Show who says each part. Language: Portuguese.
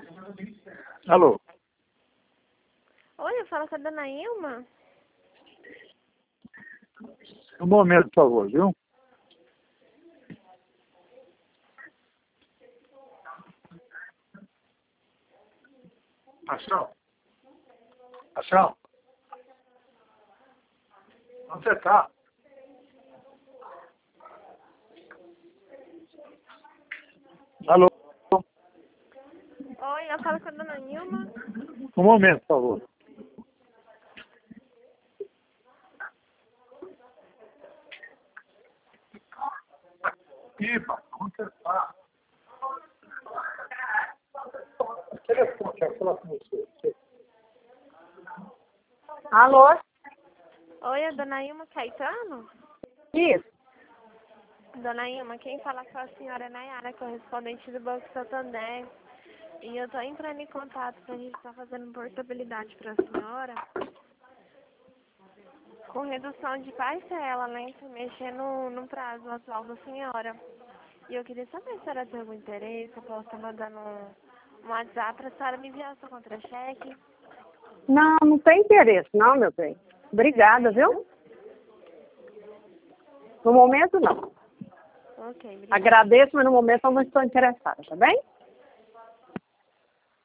Speaker 1: Alô?
Speaker 2: Oi, eu falo com a dona Ilma.
Speaker 1: Um momento, por favor, viu? Ação. Ação. Onde você está? Alô?
Speaker 2: Oi, eu falo com a dona Ilma.
Speaker 1: Um momento, por favor. Iba, onde você está? Telefone, quero falar com você.
Speaker 3: Alô?
Speaker 2: Oi, a dona Ilma Caetano?
Speaker 3: Isso.
Speaker 2: Dona Ilma, quem fala com a senhora é Nayara, correspondente do Banco Santander. E eu tô entrando em contato pra gente estar fazendo portabilidade pra senhora. Com redução de parcela, né? Mexer no prazo atual da senhora. E eu queria saber se a senhora tem algum interesse, eu posso estar mandando um WhatsApp pra senhora me enviar seu contra-cheque.
Speaker 3: Não tem interesse, não, meu bem. Obrigada, viu? No momento, não.
Speaker 2: Ok, obrigada.
Speaker 3: Agradeço, mas no momento eu não estou interessada, tá bem?